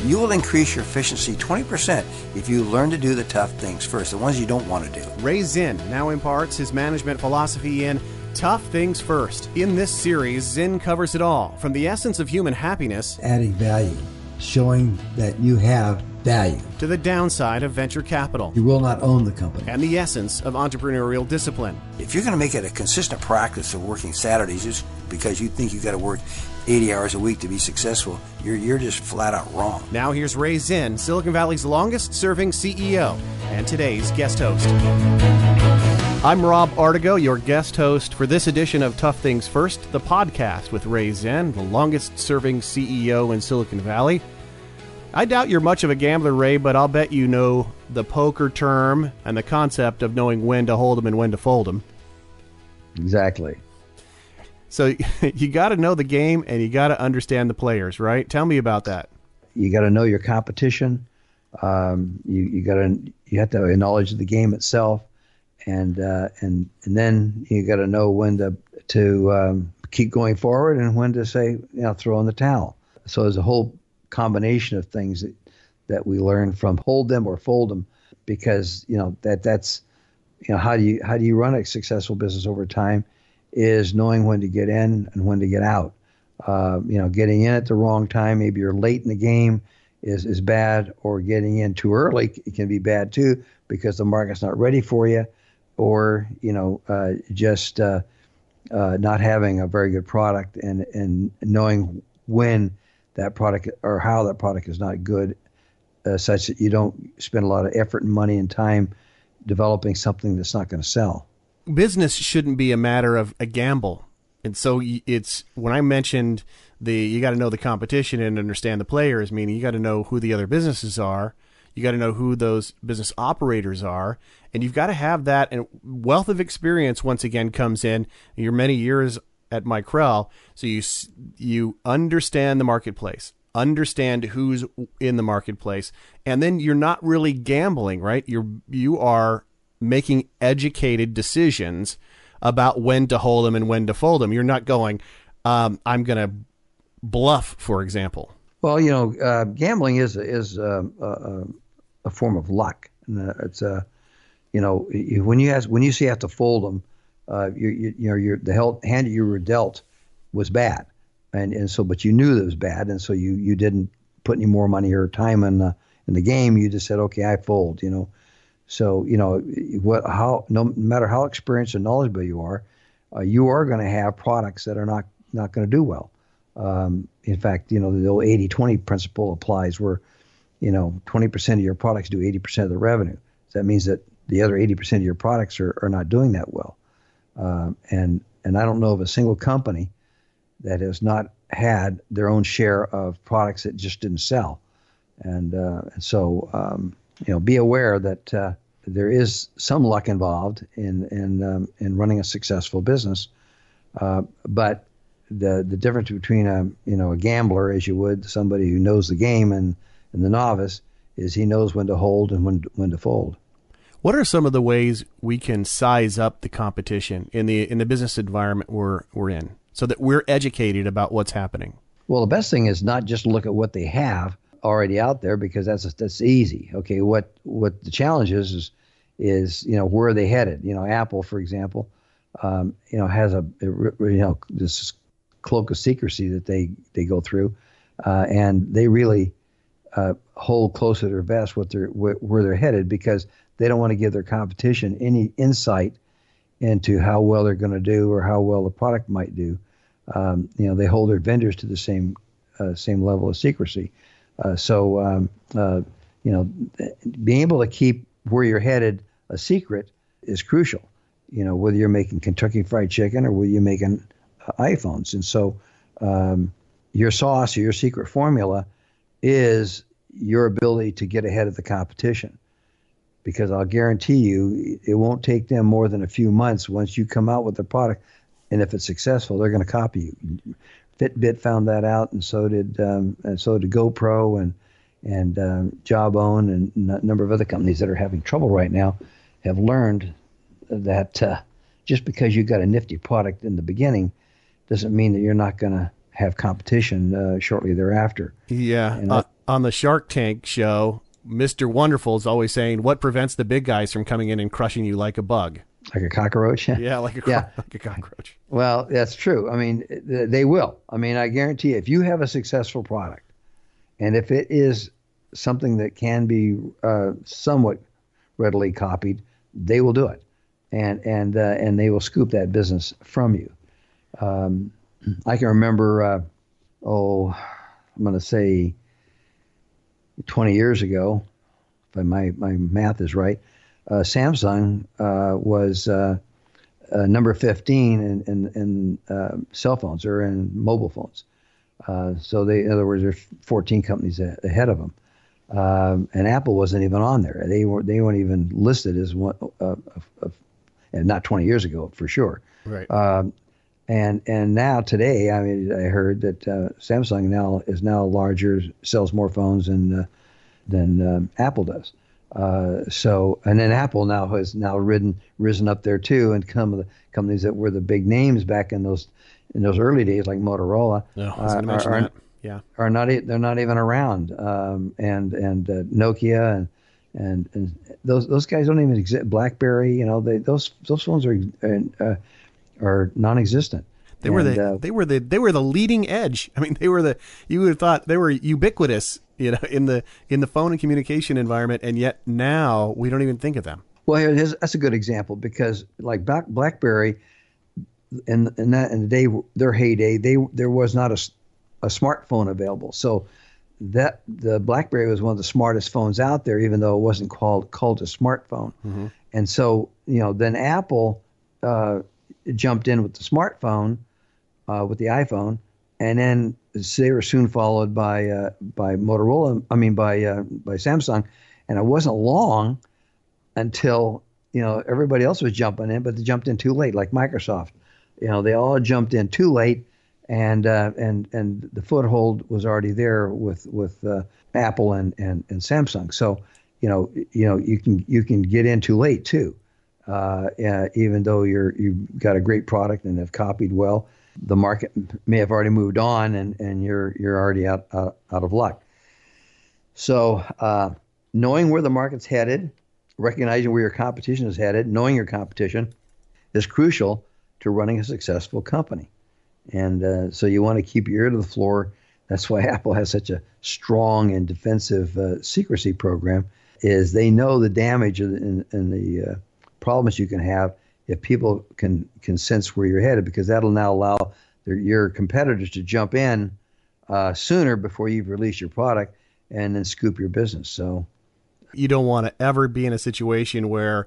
You will increase your efficiency 20% if you learn to do the tough things first, the ones you don't want to do. Ray Zinn now imparts his management philosophy in Tough Things First. In this series, Zinn covers it all, from the essence of human happiness, adding value, showing that you have value, to the downside of venture capital. You will not own the company. And the essence of entrepreneurial discipline. If you're going to make it a consistent practice of working Saturdays just because you think you've got to work 80 hours a week to be successful, you're just flat out wrong. Now here's Ray Zinn, Silicon Valley's longest-serving CEO, and today's guest host. I'm Rob Artigo, your guest host for this edition of Tough Things First, the podcast with Ray Zinn, the longest-serving CEO in Silicon Valley. I doubt you're much of a gambler, Ray, but I'll bet you know the poker term and the concept of knowing when to hold 'em and when to fold 'em. Exactly. So you got to know the game and you got to understand the players, right? Tell me about that. You got to know your competition. You have to have a knowledge of the game itself, and then you got to know when to keep going forward and when to say, throw in the towel. So there's a whole combination of things that we learn from hold them or fold them, because that's how do you run a successful business over time is knowing when to get in and when to get out. Getting in at the wrong time, maybe you're late in the game, is bad, or getting in too early, it can be bad too because the market's not ready for you, or just not having a very good product and knowing when that product or how that product is not good, such that you don't spend a lot of effort and money and time developing something that's not going to sell. Business shouldn't be a matter of a gamble. And so it's when I mentioned you got to know the competition and understand the players, meaning you got to know who the other businesses are. You got to know who those business operators are. And you've got to have that. And wealth of experience, once again, comes in. Your many years at Micrel, so you understand the marketplace, understand who's in the marketplace, and then you're not really gambling, right? You are making educated decisions about when to hold them and when to fold them. You're not going, I'm going to bluff, for example. Well, gambling is a form of luck. It's when you say you have to fold them, the hand you were dealt was bad, and so but you knew that it was bad, and so you didn't put any more money or time in the game. You just said, okay, I fold. So no matter how experienced and knowledgeable you are going to have products that are not going to do well. In fact, the old 80-20 principle applies, where 20% of your products do 80% of the revenue. So that means that the other 80% of your products are not doing that well. And I don't know of a single company that has not had their own share of products that just didn't sell. And so be aware that there is some luck involved in running a successful business. But the difference between a gambler, as you would, somebody who knows the game, and the novice, is he knows when to hold and when to fold. What are some of the ways we can size up the competition in the business environment we're in, so that we're educated about what's happening? Well, the best thing is not just look at what they have already out there, because that's easy. Okay, what the challenge is where are they headed? Apple, for example, has this cloak of secrecy that they go through, and they really hold close to their vest where they're headed, because they don't want to give their competition any insight into how well they're going to do or how well the product might do. They hold their vendors to the same level of secrecy. So being able to keep where you're headed a secret is crucial. Whether you're making Kentucky Fried Chicken or whether you're making iPhones. And so your sauce or your secret formula is your ability to get ahead of the competition. Because I'll guarantee you, it won't take them more than a few months once you come out with a product, and if it's successful, they're going to copy you. Fitbit found that out, and so did GoPro and Jawbone, and a number of other companies that are having trouble right now have learned that just because you got a nifty product in the beginning doesn't mean that you're not going to have competition shortly thereafter. Yeah. on the Shark Tank show, Mr. Wonderful is always saying, what prevents the big guys from coming in and crushing you like a bug? Like a cockroach? Yeah, like a cockroach. Well, that's true. I mean, they will. I mean, I guarantee you, if you have a successful product, and if it is something that can be somewhat readily copied, they will do it, and they will scoop that business from you. I can remember, I'm going to say 20 years ago, if my math is right, Samsung was number 15 in cell phones or in mobile phones. So in other words, there's 14 companies ahead of them, and Apple wasn't even on there. They weren't even listed as one and not 20 years ago for sure. Right. And now today, I mean, I heard that Samsung is larger, sells more phones than Apple does. And then Apple now has risen up there too, and some of the companies that were the big names back in those early days, like Motorola, they're not even around. And Nokia and those guys don't even exist. BlackBerry, those phones are non-existent. They were the leading edge. I mean, you would have thought they were ubiquitous, in the phone and communication environment, and yet now we don't even think of them. Well, that's a good example, because like BlackBerry, in the day, their heyday, there was not a smartphone available. So that the BlackBerry was one of the smartest phones out there, even though it wasn't called a smartphone. Mm-hmm. And so then Apple jumped in with the smartphone, with the iPhone, and then they were soon followed by Motorola. I mean by Samsung, and it wasn't long until everybody else was jumping in, but they jumped in too late, like Microsoft. They all jumped in too late, and the foothold was already there with Apple and Samsung. So you can get in too late too. Even though you've got a great product and have copied well, the market may have already moved on, and you're already out of luck. So knowing where the market's headed, recognizing where your competition is headed, knowing your competition is crucial to running a successful company. And so you want to keep your ear to the floor. That's why Apple has such a strong and defensive secrecy program, is they know the damage and the problems you can have if people can sense where you're headed, because that'll now allow your competitors to jump in sooner before you've released your product and then scoop your business. So you don't want to ever be in a situation where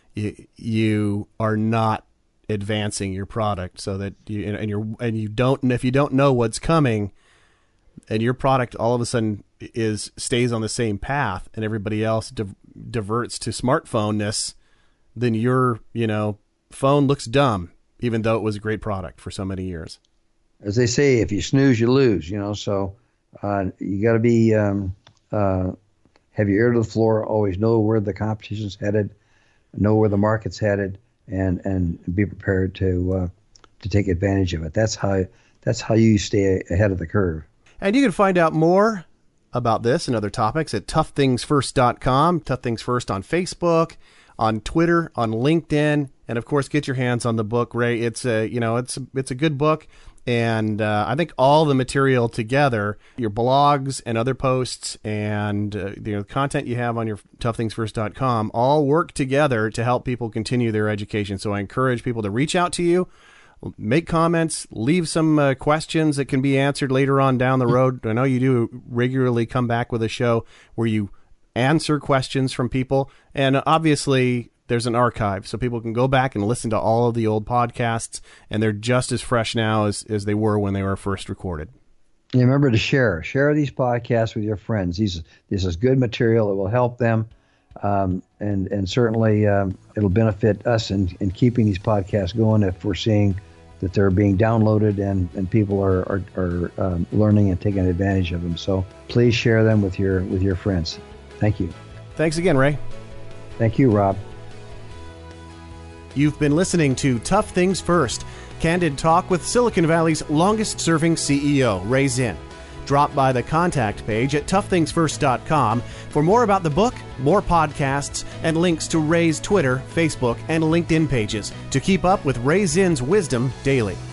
you are not advancing your product, so that if you don't know what's coming, and your product all of a sudden stays on the same path, and everybody else diverts to smartphone-ness, then your phone looks dumb, even though it was a great product for so many years. As they say, if you snooze, you lose. So you got to be have your ear to the floor. Always know where the competition's headed, know where the market's headed, and be prepared to take advantage of it. That's how you stay ahead of the curve. And you can find out more about this and other topics at toughthingsfirst.com, Tough Things First on Facebook, on Twitter, on LinkedIn, and of course, get your hands on the book, Ray. It's a good book, and I think all the material together, your blogs and other posts, and the content you have on your toughthingsfirst.com, all work together to help people continue their education. So I encourage people to reach out to you, make comments, leave some questions that can be answered later on down the road. I know you do regularly come back with a show where you answer questions from people, and obviously there's an archive, so people can go back and listen to all of the old podcasts, and they're just as fresh now as they were when they were first recorded. And remember to share these podcasts with your friends. This is good material that will help them, and certainly it'll benefit us in keeping these podcasts going if we're seeing that they're being downloaded and people are learning and taking advantage of them. So please share them with your friends. Thank you. Thanks again, Ray. Thank you, Rob. You've been listening to Tough Things First, candid talk with Silicon Valley's longest-serving CEO, Ray Zinn. drop by the contact page at toughthingsfirst.com for more about the book, more podcasts, and links to Ray's Twitter, Facebook, and LinkedIn pages to keep up with Ray Zinn's wisdom daily.